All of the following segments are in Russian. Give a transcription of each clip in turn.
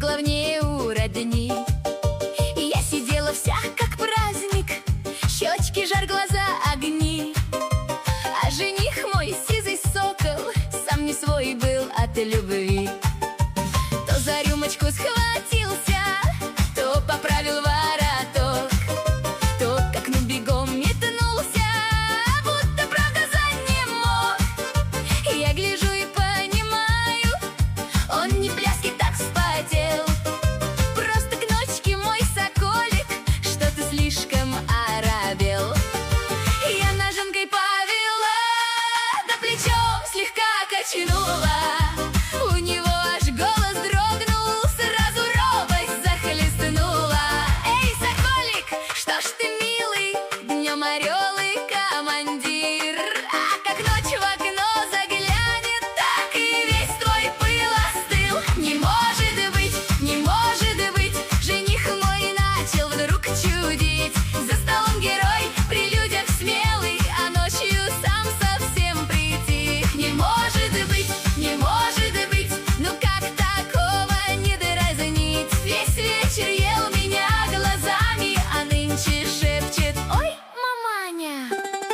главнее у родни. И я сидела вся как праздник, щечки жар, глаза огни. А жених мой сизый сокол сам не свой был от любви. То за рюмочку схватился, то поправил вороток, то к окну бегом метнулся, будто правда за не мог. Я гляжу и понимаю, он не пляски так вспотел. Просто к ночке мой соколик что-то слишком оробел. Я ноженкой повела, да плечом слегка качнула. У него аж голос дрогнул, сразу робость захлестнула. Эй, соколик, что ж ты, милый, днем орел и командир, а как ночь в окно заглянет, так и весь твой пыл остыл. Не может быть, не может быть, жених мой начал вдруг чудить. За столом герой, при людях смелый, а ночью сам совсем притих. Не может быть, не может быть, ну как такого не дразнить? Весь вечер ел меня глазами, а нынче шепчет: ой, маманя.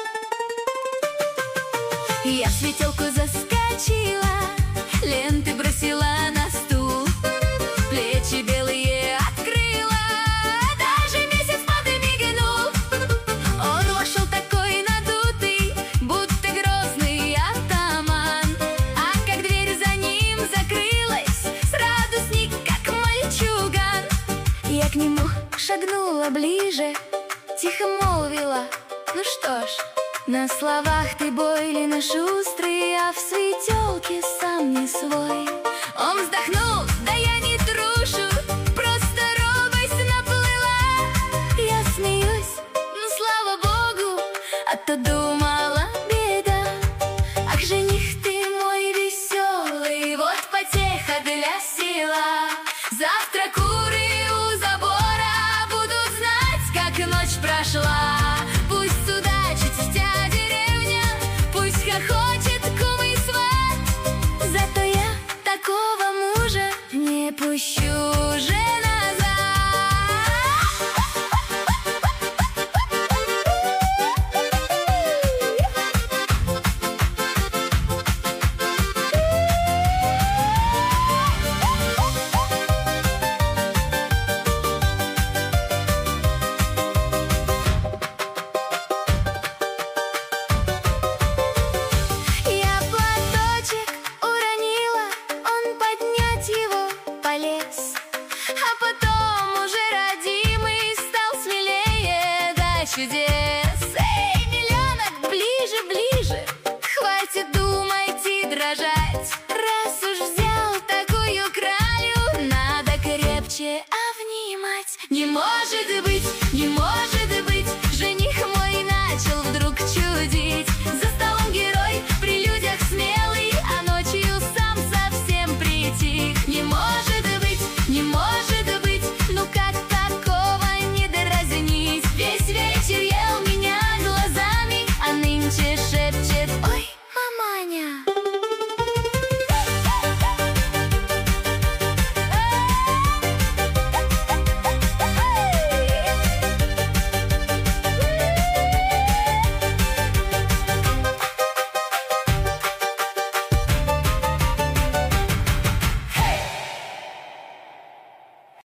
Я в светелку заскочила, ленты бросила на стул, плечи белые открыла, даже месяц подмигнул. Он вошел такой надутый, будто грозный атаман, а как дверь за ним закрылась, сразу сник, как мальчуган. Я к нему шагнула ближе, тихо молвила: ну что ж, на словах ты бойлина шустрый, а в светелке сам не свой. Он вздохнул: да я не трушу, просто робость наплыла. Я смеюсь: ну слава богу, а то думала беда. Ах, жених ты мой веселый, вот потеха для села. Завтра куры у забора будут знать, как ночь прошла. Пусть судачит вся деревня, пусть хохочет кум и сват, зато я такого мужа не пущу уже назад. Я платочек уронила, он поднять его полез, а потом уже родимый стал смелее до чудес. Эй, миллионок, ближе, ближе, хватит думать и дрожать. Раз уж взял такую кралю, надо крепче обнимать. Не может быть,